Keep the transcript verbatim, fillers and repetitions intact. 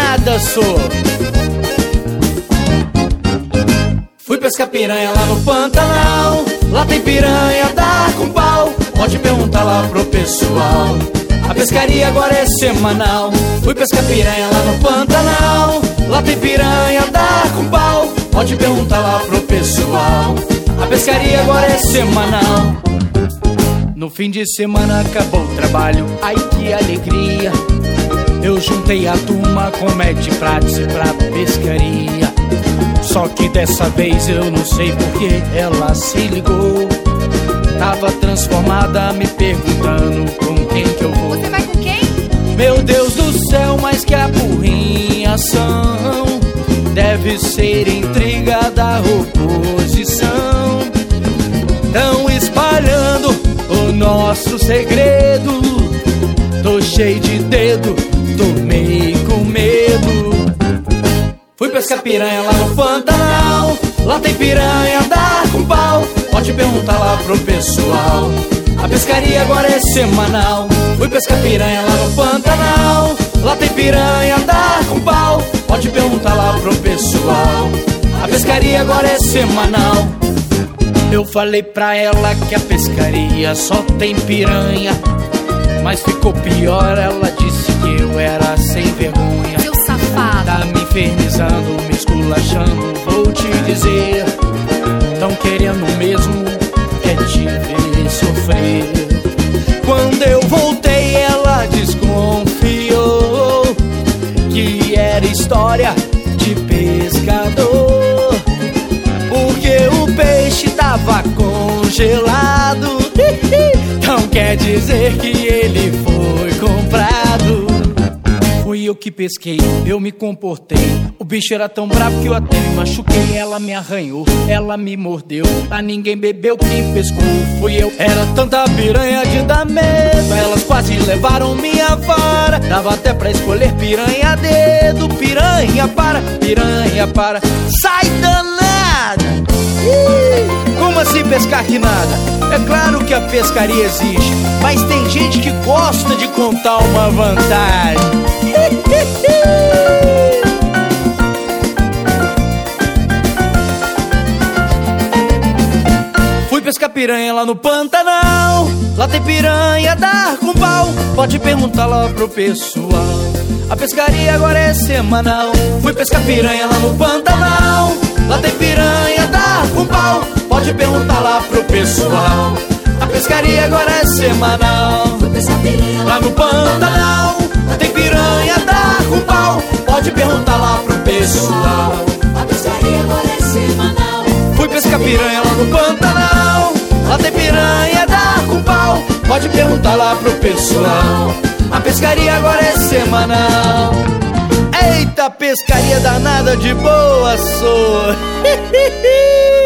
nada, sou. Fui pescar piranha lá no Pantanal. Lá tem piranha, dá com pau. Pode perguntar lá pro pessoal. A pescaria agora é semanal. Fui pescar piranha lá no Pantanal. Lá tem piranha, dá com pau. Pode perguntar lá pro pessoal. A pescaria agora é semanal. No fim de semana acabou o trabalho. Ai que alegria. Eu juntei a turma com Mete Prates pra pescaria. Só que dessa vez eu não sei porque ela se ligou. Tava transformada me perguntando com quem que eu vou. Você vai com quem? Meu Deus do céu, mas que apurrinhação. Deve ser intriga da oposição. Tão espalhando o nosso segredo. Tô cheio de dedo, tô meio com medo. Fui pescar piranha lá no Pantanal. Lá tem piranha, dá com pau. Pode perguntar lá pro pessoal. A pescaria agora é semanal. Fui pescar piranha lá no Pantanal. Lá tem piranha, dá com pau. Pode perguntar lá pro pessoal. A pescaria agora é semanal. Eu falei pra ela que a pescaria só tem piranha, mas ficou pior, ela disse que eu era sem vergonha. Seu safado. Tá me infernizando, me esculachando, vou te dizer. Tão querendo mesmo é te ver sofrer. Quando eu voltei ela desconfiou que era história de pescador, porque o peixe tava congelado. Então quer dizer que ele foi comprado. Fui eu que pesquei, eu me comportei. O bicho era tão bravo que eu até me machuquei. Ela me arranhou, ela me mordeu. Lá ninguém bebeu, quem pescou fui eu. Era tanta piranha de dar medo, elas quase levaram minha vara. Dava até pra escolher piranha a dedo. Piranha para, piranha para. Sai danada! Ih, como assim pescar que nada? É claro que a pescaria existe, mas tem gente que gosta de contar uma vantagem. Fui pescar piranha lá no Pantanal. Lá tem piranha, dá com pau. Pode perguntar lá pro pessoal. A pescaria agora é semanal. Fui pescar piranha lá no Pantanal. Lá tem piranha, dá com pau. Pode perguntar lá pro pessoal. A pescaria agora é semanal. Fui pescar piranha lá no Pantanal. Lá tem piranha, dá com pau. Pode perguntar lá pro pessoal. A pescaria agora é semanal. Fui pescar piranha lá no Pantanal. Lá tem piranha, dá com pau. Pode perguntar lá pro pessoal. A pescaria agora é semanal. Eita, pescaria danada de boa, sou.